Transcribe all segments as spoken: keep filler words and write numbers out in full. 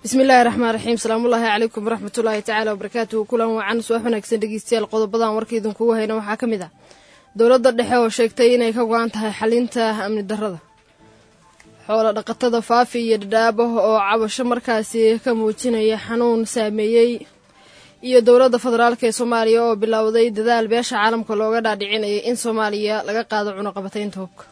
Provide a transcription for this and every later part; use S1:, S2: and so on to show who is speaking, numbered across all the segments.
S1: بسم الله الرحمن الرحيم السلام الله عليكم ورحمة الله تعالى وبركاته كلهم وعن سواحنا كسن دقيستيال قضبضان وركيدن كوه هنا وحا كميدا dowladda dhexe oo sheegtay inay ka go'an tahay xalinta amni darrada xoolo dhaqatada faafi iyo dhadhaabo oo cabasho markaasi ka muujinaya xanuun saameeyay iyo dowladda federaalka ee Soomaaliya oo bilowday dadaal beesha caalamka looga dhaadhicinay in Soomaaliya laga qaado cunaqabataynta hubka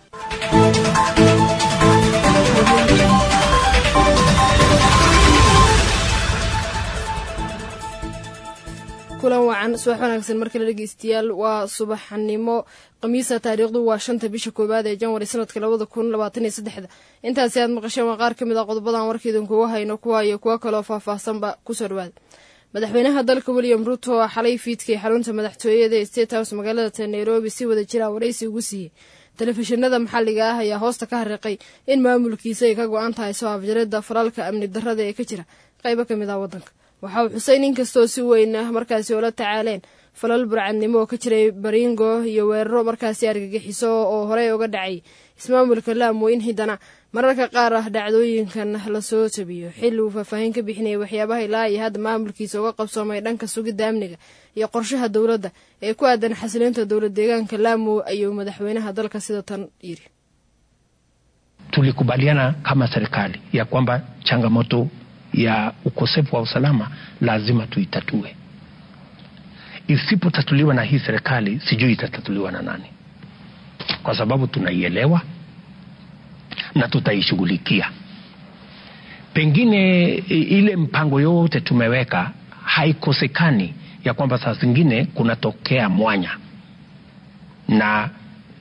S1: kulan wacan subax wanaagsan markale dhageystayaal waa subaxnimo qamiisa taariikhdu waa shanta bisha koowaad ee Janwari sanadka laba kun labaatan iyo saddex intaas aad maqasheen waa qaar kamid ah qodobadan warkeedan kuwa hayno kuwa iyo kuwa kale oo faahfaahsanba ku soo dhawaad madaxweynaha dalka William Ruto xalay fiidkii xarunta madaxtooyada ee State House magaalada Nairobi si wada jira wareysi ugu siiyay telefishinada maxalliga ah ayaa hoosta ka xariiqay in maamulkiisa ay ka go'an tahay soo afjarida faralka amni darrada ee ka jira qaybo kamid ah wadanka waxa uu Xuseen inkastoo si weyn ah markaasi oo la tacaaleen falal burcadnimo ka jiray Baringo iyo weeraro markaasi argagixiso oo hore uga dhacay ismaamulka Lamu in hidana mararka qaar ah dhacdooyinkan la soo tabiyo xilli uu faahfaahin ka bixinay waxyaabaha ilaa iyo hadda maamulkiisa uga qabsoomay dhanka sugidda amniga iyo qorshaha dawladda ee ku aadan xasilinta dawlad deegaanka Lamu ayuu madaxweynaha dalka sida tan yiri
S2: tulikubaliana kama serikali ya kwamba changamoto ya ukosefu wa usalama lazima tuitatue. Isipotatuliwa na hii serikali sijui itatatuliwa na nani, kwa sababu tunaielewa na tutaishughulikia. Pengine ile mpango yote tumeweka haikosekani ya kwamba saa zingine kunatokea mwanya na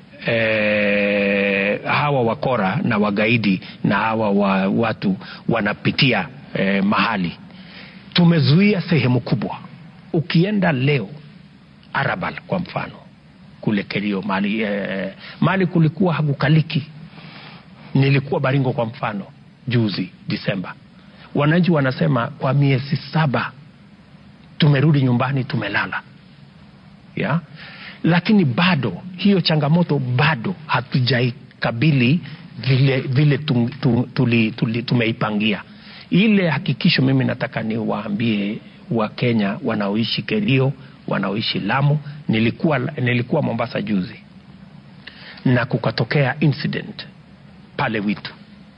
S2: e, hawa wakora na wagaidi na hawa wa, watu wanapitia Eh, mahali. Tumezuia sehemu kubwa. Ukienda leo Arabal kwa mfano kule Kerio mali eh, mali kulikuwa hakukaliki. Nilikuwa Baringo kwa mfano juzi Disemba. Wananchi wanasema kwa miezi saba tumerudi nyumbani tumelala. Ya? Lakini bado hiyo changamoto bado hatujaikabili vile vile tum, tum, tuli, tuli, tumeipangia. Ile hakikisho mimi nataka ni waambie wa Kenya wanaoishi Kerio, wanaoishi Lamu. Nilikuwa nilikuwa Mombasa juzi na kukatokea incident pale Witu,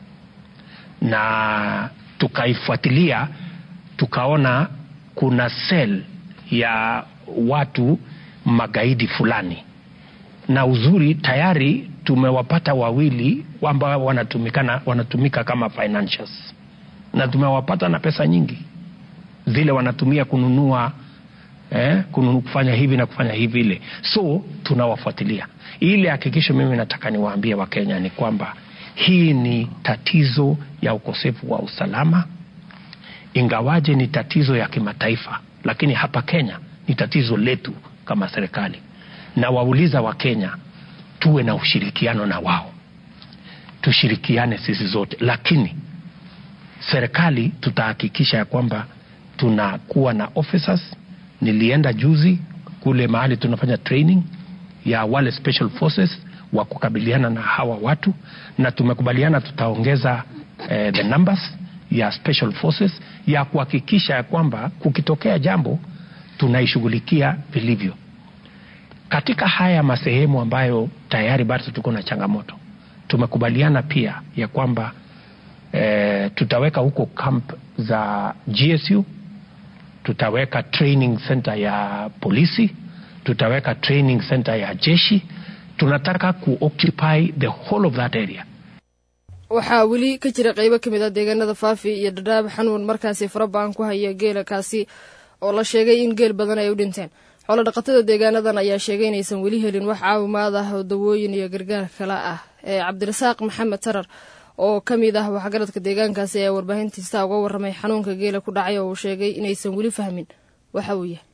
S2: na tukaifuatilia tukaona kuna cell ya watu magaidi fulani, na uzuri tayari tumewapata wawili ambao wanatumikana wanatumika kama financials, na tumewapata na pesa nyingi zile wanatumia kununua eh kununua kufanya hivi na kufanya hivi ile. So tunawafuatilia. Ile hakikisho mimi nataka niwaambie wa Kenya ni kwamba hii ni tatizo ya ukosefu wa usalama, ingawaje ni tatizo ya kimataifa, lakini hapa Kenya ni tatizo letu kama serikali. Na wauliza wa Kenya tuwe na ushirikiano na wao, tushirikiane sisi zote, lakini serikali tutahakikisha ya kwamba tunakuwa na officers. Nilienda juzi kule mahali tunafanya training ya wale special forces wa kukabiliana na hawa watu, na tumekubaliana tutaongeza eh, the numbers ya special forces ya kuhakikisha ya kwamba kukitokea jambo tunaishughulikia vilivyo. Katika haya masehemu ambayo tayari bado tuko na changamoto, tumekubaliana pia ya kwamba E, tutaweka huko camp za G S U, tutaweka training center ya polisi, tutaweka training center ya jeshi. Tunataka ku-occupy the whole of that area.
S1: waxaa weli ka jira qaybo kamid ah deegaanada Faafi iyo Dadaab xanuun markaasi farabaan ku haya geela kaasi oo la sheegay in geel badan ay u dhinteen. xoolo dhaqatada deegaanadan ayaa sheegay inaysan weli helin wax caawimaad ah oo dawooyin iyo gargaar kale ah. ee Cabdirasaaq Maxamed Tarar oo kamid ah waxgaradka deegaankaasi ee warbaahintiisa uga warramay xanuunka geela ku dhacay oo uu sheegay inaysan weli fahmin waxa uu yahay.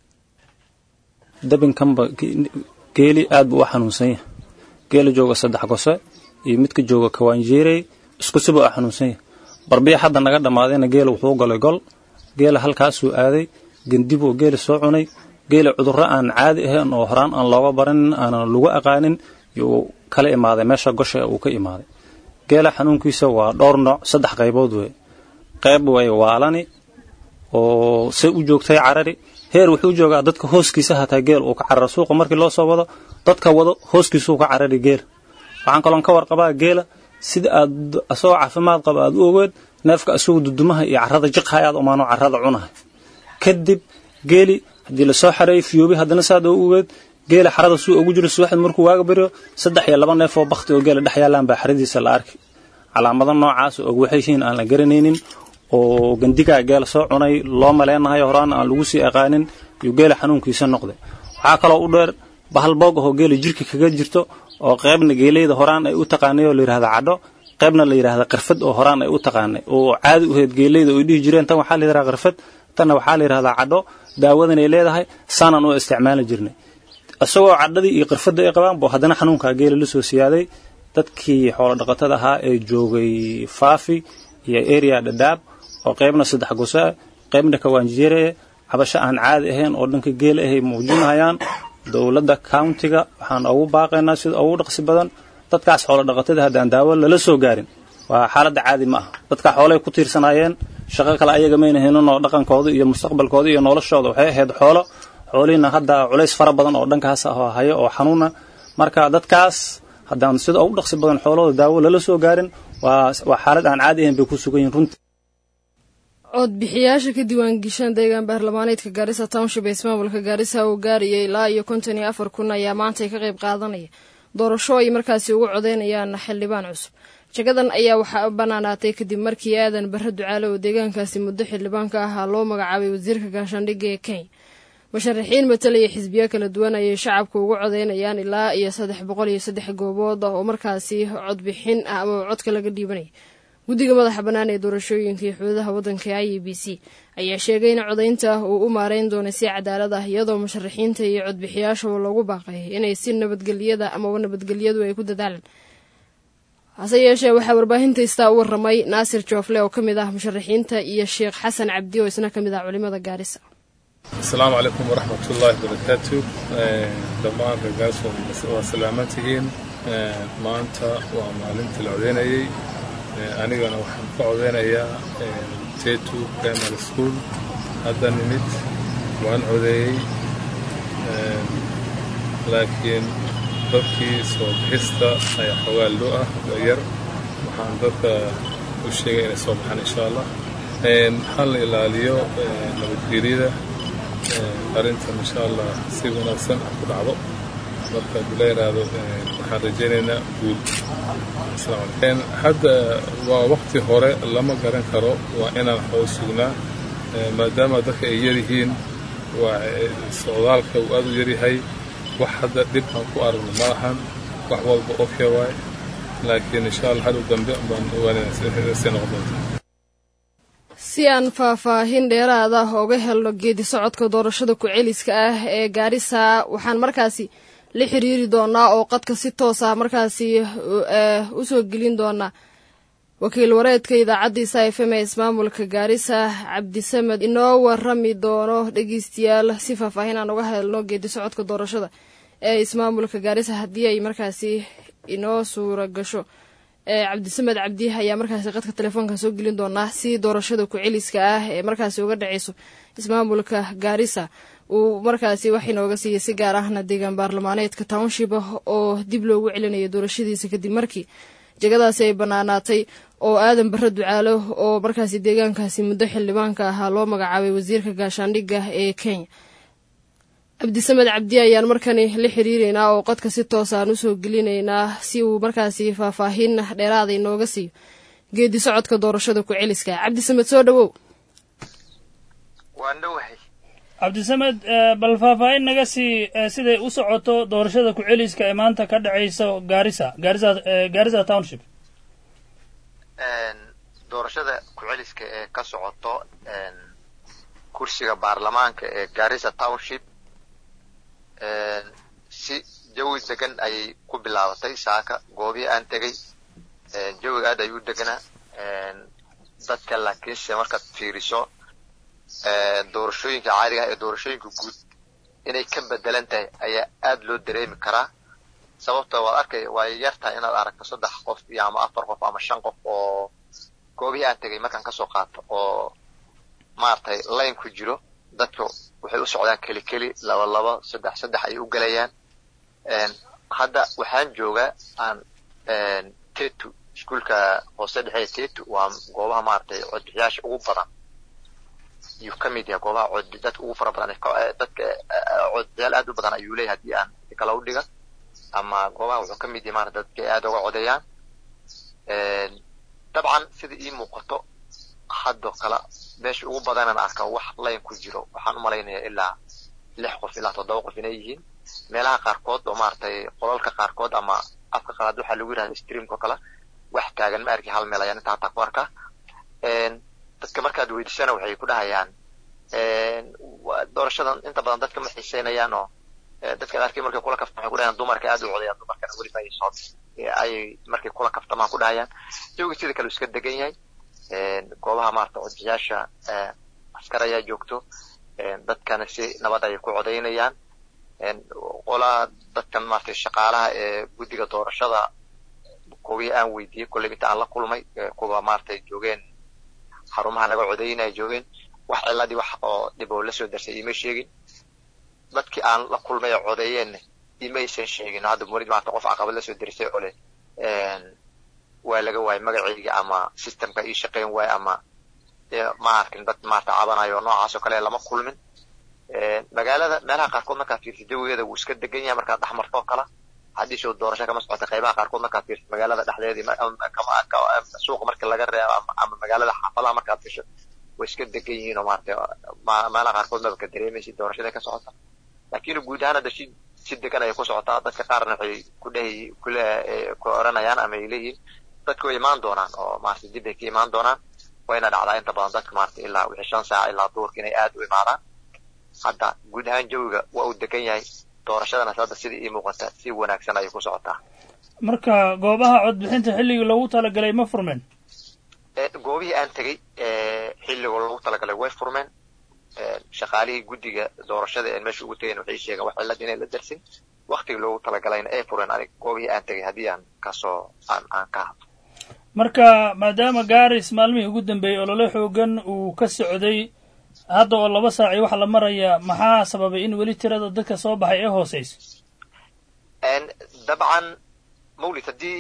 S3: dabinkanba geeli aad buu xanuunsan yahay. geela jooga saddex gose iyo midka jooga Kawaanjeeray isku siboo xanuunsan yahay. barbiya hadda naga dhamaadayna geela wuxuu galay gol. geela halkaas uu aaday gandib oo geela soo cunay. geela cudurro aan caadi ahayn oo horaan aan looga baran aan lagu aqaanin iyo kala imaaday meesha gosha uu ka imaaday. geela xanuunkiisa waa dhowr nooc saddex qaybood weey. qayb way waalani oo si u joogtay carari heer wuxuu joogaa dadka hooskiisa hataa geel uu ka cararo suuqa markii loo soo wado dadka wado hooskiisa uu ka carari geel waxaan kaloon ka warqabaa geela sida aad asoo caafimaad qaba aad u ogeed neefka asoo dudumaha iyo carrada jiqhayaad umaano carrada cunahay kadib geeli hadii la soo xareey fiyoobi hadana saad oo ogeed geela xarada suu ugu jiro subaxda markuu waaga bariyo saddex iyo laba neef oo bakhti oo geela dhex yaalaan baa xaradiisa la arkay calaamado noocaas oo waxay yihiin aan la garanaynin oo gandiga geela soo cunay loo maleenahay horaan aan lagu sii aqaanin iyo geela xanuunkiisa noqday waxa kale oo u dheer bahal boog oo geela jirka kaga jirto oo qaybna geeleyda horaan ay u taqaanay oo la yiraahdo cadho qaybna la yiraahdo qarfad oo horaan ay u taqaanay oo caadi u heed geeleyda oo dhigi jireen tan waxa la yiraahdaa qarfad tan waxa la yiraahdaa cadho daawadan ay leedahay saanan oo isticmaali jirnay asagoo cadhadii iyo qarfada ay qabaan boo hadana xanuunka geela la soo siyaaday dadkii xoolo dhaqatada ahaa ee joogay Faafi iyo area Dadaab oo qaybna saddex gosa qaybna Kawaanjire cabasho aan caadi ahayn oo dhanka geela ahay muujinayaan dawladda countiga waxaan ugu baaqaynaa sida ugu dhaqsi badan dadkaas xoolo dhaqatada hadaan daawo la soo gaarin waa xaalad caadi ma aha dadka xoolay ku tiirsanayeen shaqo kale ayaga ma inaheenno dhaqankooda iyo mustaqbalkooda iyo noloshooda waxay ahayd xoolo xoolina hadda culays fara badan oo dhankaas ah hayo oo xanuuna marka dadkaas hadaan sida ugu dhaqsi badan xoolooda daawo la soo gaarin waa waa xaalad aan caadi ahayn bay ku sugan yihiin runtii
S1: cod bixiyaasha ka diiwaan gashan deegaan baarlamaaneedka Garissa Township ee ismaamulka Garissa oo gaariyay ilaa iyo konton iyo afar kun ayaa maanta ka qayb qaadanaya doorasho ay markaasi ugu codeynayaan xildhibaan cusub jagadan ayaa waxa banaanaatay kadib markii aadan barre ducaale oo deegaankaasi muddo xildhibaanka ahaa loo magacaabay wasiirka gaashaandhigga ee Kenya musharaxiin matalaya xisbiyo kala duwan ayay shacabku ugu codeynayaan ilaa iyo saddex boqol iyo saddex goobood oo markaasi cod bixin ah ama codka laga dhiibanay guddiga madaxa bannaan ee doorashooyinka iyo xuduudaha waddanka I E B C ayaa sheegay in codeynta uu u maareyn doono si cadaalad ah iyadoo musharaxiinta iyo codbixiyaasha loogu baaqay inay si nabadgelyada ama nabadgelyadu ay ku dadaalaan hase yeeshee waxaa warbaahinta istaa u warramay Naasir Joofle oo ka mid ah musharaxiinta iyo Sheekh Xasan Cabdi oo isna ka mid ah culimada Garissa
S4: السلام عليكم ورحمة الله وبركاته دمان رجاس وسلامتين ما أنت ومعلمة العودينية أنا جانا وحن كعودينية تيتو بريمر سكول هذا نمت وأنا عودي لكن ضبكي صوب حستا أي حوال لؤة غير وحن ضبك وشيء صباحا إن شاء الله حل إلى اليوم نبتدي arinta insha Allah si wanaagsan ku dhacdo marka duleeraado waxaan rajaynaynaa guul islaam hadda waa waqti hore lama garan karo waa inaan xoog sugnaa maadaama dadka ay yarihiin waa socdaalka uu aad u yarihay wax hadda dib aan ku aragno malahan wax walba okay waay laakiin insha Allah hadu dambe baan wanaagsan noqdo
S1: si aan faahfaahin dheeraad ah uga helno geedi socodka doorashada ku celiska ah ee Garissa waxaan markaasi la xiriiri doonaa oo qadka si toos ah markaasi u soo gelin doonaa wakiil wareedka idaacadda F M ee ismaamulka Garissa Cabdisamed inoo warrami doono dhageystayaal si faahfaahin aan uga helno geedi socodka doorashada ee ismaamulka Garissa haddii ay markaasi inoo suura gasho Cabdisamed Cabdi ayaa markaasi qadka telefoonka soo gelin doona si doorashada ku celiska ah ee markaasi uga dhaceyso ismaamulka Garissa uu markaasi wax inooga siiyay si gaar ahna deegaan baarlamaaneedka Township oo dib loogu celinayo doorashadiisa kadib markii jagadaasi ay banaanaatay oo aadan barre ducaale oo markaasi deegaankaasi muddo xildhibaanka ahaa loo magacaabay wasiirka gaashaandhigga ee Kenya Cabdisamed Cabdi ayaan markani la xiriireynaa oo qadka si toos ah u soo gelinaynaa si uu markaasi faahfaahin dheeraad ah inooga siiyo geedi socodka doorashada ku celiska Cabdisamed soo dhawow
S5: waan dhawahay
S6: Cabdisamed bal faahfaahin naga sii siday u socoto doorashada ku celiska ee maanta ka dhacaysa Garissa Garissa Garissa Township
S5: een doorashada ku celiska ee ka socoto een kursiga baarlamaanka ee Garissa Township si jawi degan ay ku bilaabatay saaka goobii aan tagay jawiga aad ayuu deganaa dadka laakiinse markaad fiiriso doorashooyinka caadiga ah ee doorashooyinka guud inay ka bedelan tahay ayaa aad loo dareemi karaa sababtoo waa arkay waa yartaa inaad aragto saddex qof iyo ama afar qof ama shan qof oo goobihii aan tegay markaan kasoo qaato oo maartay line ku jiro dadku waxay u socdaan keli keli laba laba saddex saddex ay u galayaan een hadda waxaan joogaa aan een tetu iskuulka hoose dhexe tetu waa goobaha maartay codbixiyaasha ugu badan iyo kamid yahay goobaha cod dadka ugu fara badan dadka codbixiyaal aad u badan ayuu leeyahay haddii aan kala u dhiga ama goobaha wuxuu kamid yahay maartay dadka aad uga codayaan een dabcan sida ii muuqato haddo kala meesha ugu badanaan arka wax line ku jiro waxaan u malaynayaa ilaa lix qof ilaa toddoba qof inay yihiin meelaha qaarkood oo maartay qolalka qaarkood ama afka qalaad waxa lagu yiraahdaa streamka kala wax taagan ma arki hal meel ayaan inta ta qarka een dadka markaad weydiisana waxay ku dhahayaan een doorashadan inta badan dadka ma xiiseynayaan oo dadka qaarkii markay kula kaftamaan ku dhahayaan dumarka aad u codayaan dumarkana wali ma ay soo ay markay kula kaftamaan ku dhahayaan jooga sida kale iska degan yahay een goobaha maarta codbixiyaasha ee askar ayaa joogto een dadkana si nabad ay ku codaynayaan een qola dadkan maartay shaqaalaha ee guddiga doorashada kuwii aan weydiiyay kulli inta aan la kulmay kuwa maartay joogeen xarumaha laga codaynay joogeen wax ciladii wax oo dib oo la soo darsay ima sheegin dadkii aan la kulmay codeeyeen ima aysan sheegin hadda murid maartay qof caqabad la soo darsay oo leh een waa laga waayay magacayga ama systemka ii shaqeyn waay ama ma arkin dad maarta cabanayo noocaas oo kale lama kulmin ee magaalada meelaha qaarkood marka fiirsid jawigeeda wuu iska degan yahay marka dhaxmarto kala hadii soo doorasho kama socoto qaybaha qaarkood marka fiirsid magaalada dhexdeedii kama suuq marka laga reebo ama magaalada xaafadaha marka fiirsid way iska degan yihiin oo maarta meelaha qaarkood ma ka dareemaysid doorashada ka socota laakiin guud ahaan dadshi si degan ay ku socotaa dadka qaarna waxay ku dhahay kula ku oranayaan ama ay leeyihiin dadku imaan doonaan oo maartay dib ay ka imaan doonaan wayna dhacdaa inta badan dadka maartay ilaa wixii shan saac ilaa duurkii inay aad u imaadaan hadda guud ahaan jawiga waa uu degan yahay doorashadana hadda sidii ii muuqata si wanaagsan ay ku socotaa
S6: marka goobaha codbixinta xilligii loogu talagalay ma furmeen
S5: ee goobihii aan tagay ee xilligii loogu talagalay way furmeen ee shaqaalihii guddiga doorashada ee meesha ugu tagayeen waxay sheegeen wax cilad inay la darsin waqtiga loogu talagalayna ay fureen anig goobihii aan tagay haddii aan kasoo aan aan ka hadlo
S6: marka maadaama gaaris maalmihii ugu dambeeyey olole xoogan uu ka socday hadda oo laba saaci waxa la maraya maxaa sababay in weli tirada dadka soo baxay ay hooseyso
S5: een dabcan mawlid haddii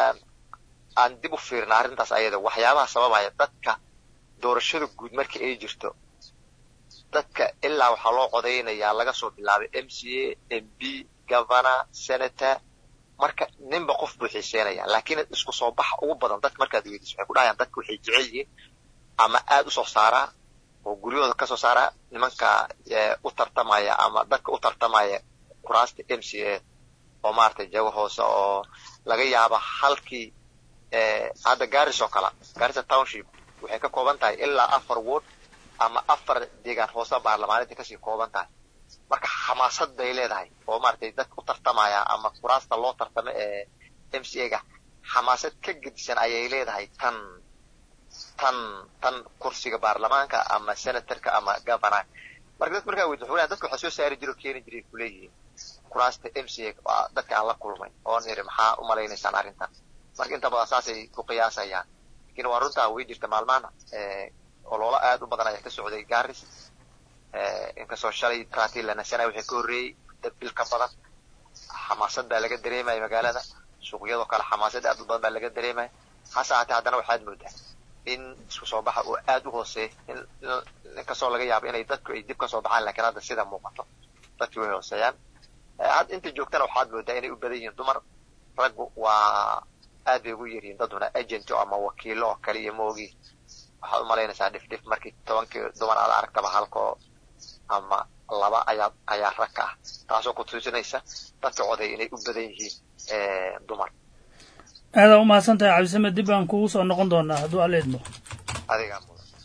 S5: aan dib u fiirna arrintaas ayada waxyaabaha sababaya dadka doorashada guud markii ay jirto dadka ilaa waxaa loo codaynayaa laga soo bilaabay M C A M P governor senator marka ninba qof buu xiiseynaya laakiin isku soo bax ugu badan dadka markaad weydiiso waxay ku dhahayaan dadku waxay jecel yihiin ama aad u soo saaraa oo guryahooda ka soo saaraa nimanka u tartamaya ama dadka u tartamaya kuraasta M C A oo maartay jago hoose oo laga yaabo halkii ee hadda Garissa oo kala Garissa Township waxay ka kooban tahay ilaa afar ward ama afar deegaan hoose baarlamaanada ka sii kooban tahay marka xamaasad bay leedahay oo maartay dadka u tartamaya ama kuraasta loo tartamo ee M C A ga xamaasad ka gedisan ayay leedahay tan tan tan kursiga baarlamaanka ama senatorka ama governor marka dadka markaa wuxuu leeyahay dadku waxa soo saari jiro keenin jiray kuleeyeen kuraasta M C A dadka aan la kulmay oo niri maxaa u malaynaysan arrintan marka inta badan saasay ku qiyaasayaan laakiin waa runtaa way jirta maalmaana ee oloola aad u badan ayaa ka socday Garissa ee in ka soo shalay traati lana sana wixii ka horreeyay dad bil ka badan xamaasad baa laga dareemay magaalada suuqyada kale xamaasad aad u badan baa laga dareemay hasaate haddana waxaad moodaa in isku soo baxa oo aad u hooseeyo in ka soo laga yaabo inay dadku ay dib ka soo baxaan laakiin hadda sida muuqato dadku way hooseeyaan had inta joogtana waxaad moodaa inay u badan yihiin dumar raggu waa aad bay ugu yaryihiin daduna agent ama wakiilo kaliya moogi waxaad u malaynaysaa dhif dhif markii tobankii dumar aad aragtaba halkoo ama laba ayaa ayaa rag ah taasoo ku tusinaysa dadka coday inay u badan yihiin dumar
S6: aad u mahadsan tahay cabdisamed dib aan kugu soo noqon doonaa hadduu aleedmo
S5: adigaa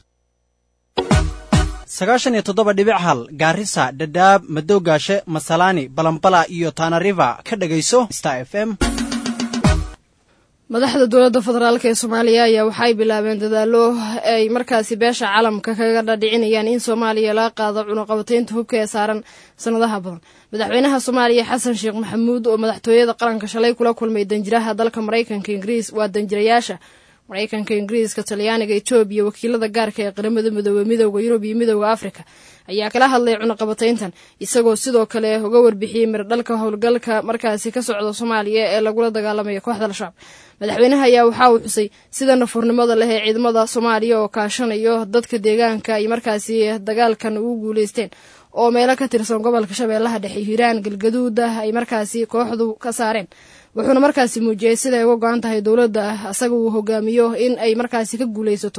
S7: sagaashan iyo toddoba dhibic hal Garissa Dadaab Madowgaashe Masalani Balambala iyo Tana River ka dhagayso Star F M
S1: madaxda dowladda federaalka ee Soomaaliya ayaa waxay bilaabeen dadaalo ay markaasi beesha caalamka kaga dhadhicinayaan in Soomaaliya la qaado cunaqabataynta hubka ee saaran sanadaha badan madaxweynaha Soomaaliya Xasan Sheekh Maxamuud oo madaxtooyada qaranka shalay kula kulmay danjiraha dalka Mareykanka Ingiriis waa danjirayaasha maraykanka, ingiriiska, talyaaniga, etoobiya, wakiilada gaarka ee qaramada midoobey, midowda yurub iyo midowda afrika ayaa kala hadlay cunaqabatayntan, isagoo sidoo kale uga warbixiyey miradhalka howlgalka markaasi ka socda soomaaliya ee lagula dagaalamayo kooxda al-shabaab. madaxweynaha ayaa waxa uu xusay sida nafurnimada leh ee ciidamada soomaaliya oo kaashanayo dadka deegaanka ay markaasi dagaalkan ugu guuleysteen oo meelo ka tirsan gobolka shabeellaha dhexe, hiiraan, galgaduuda ay markaasi kooxdu ka saareen. wuxuuna markaasi muujiyey sida ay uga go-an tahay dowladda asaga uu hogaamiyo in ay markaasi ka guulaysato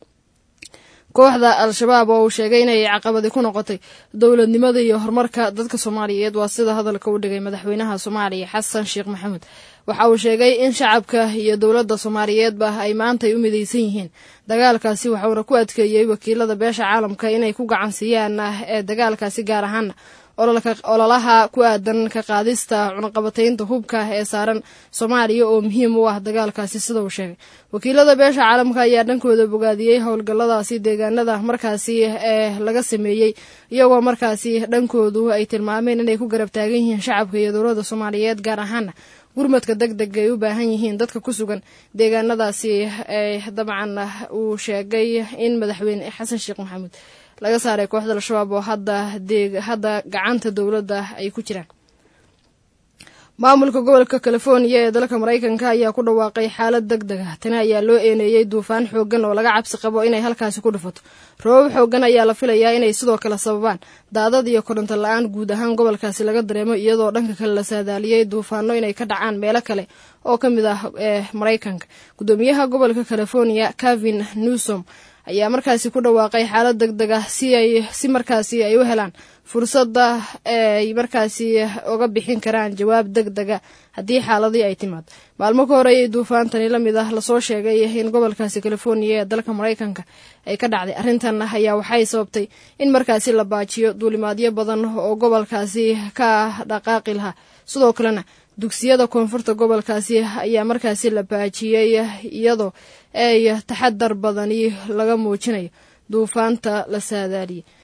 S1: kooxda al-shabaab oo uu sheegay inay caqabadi ku noqotay dowladnimada iyo horumarka dadka soomaaliyeed. waa sida hadalka u dhigay madaxweynaha soomaaliya xasan sheekh maxamuud. waxa uu sheegay in shacabka iyo dowladda soomaaliyeedba ay maanta ay u midaysan yihiin dagaalkaasi, waxauna ku adkeeyey wakiilada beesha caalamka inay ku gacan siiyaan ee dagaalkaasi, gaar ahaana ololaha ku aadan ka qaadista cunaqabataynta hubka ee saaran soomaaliya oo muhiim u ah dagaalkaasi sida uu sheegay. wakiilada beesha caalamka ayaa dhankooda bogaadiyey howlgalladaasi deegaanada markaasi ee laga sameeyey, iyagoo markaasi dhankoodu ay tilmaameen inay ku garab taagan yihiin shacabka iyo dowladda soomaaliyeed, gaar ahaana gurmadka deg deg ay u baahan yihiin dadka ku sugan deegaanadaasi. ee dabcan uu sheegay in madaxweyne xasan sheekh maxamuud laga saaray kooxda al-shabaab oo hadda hadda gacanta dowladda ay ku jiraan. maamulka gobolka california ee dalka maraykanka ayaa ku dhawaaqay xaalad deg deg ah. tani ayaa loo eeneeyey duufaan xoogan oo laga cabsi qabo inay halkaasi ku dhufato. roobab xoogan ayaa la filayaa inay sidoo kale sababaan daadad iyo koronto la-aan guud ahaan gobolkaasi laga dareemo, iyadoo dhanka kale la saadaaliyey duufaano inay ka dhacaan meelo kale oo ka mid ah ee maraykanka. gudoomiyaha gobolka california Gavin Newsom ayaa markaasi ku dhawaaqay xaalad deg deg ah si ay si markaasi ay u helaan fursadda ay markaasi uga bixin karaan jawaab deg dega haddii xaaladii ay timaado. maalmo ka hor ayay duufaantani la mid ah lasoo sheegay in gobolkaasi california ee dalka maraykanka ay ka dhacday. arrintan ayaa waxay sababtay in markaasi la baajiyo duulimaadyo badan oo gobolkaasi ka dhaqaaqi lahaa. sidoo kalena dugsiyada koonfurta gobolkaasi ayaa markaasi la baajiyey iyadoo ay taxadar badani laga muujinayo duufaanta la saadaaliyey.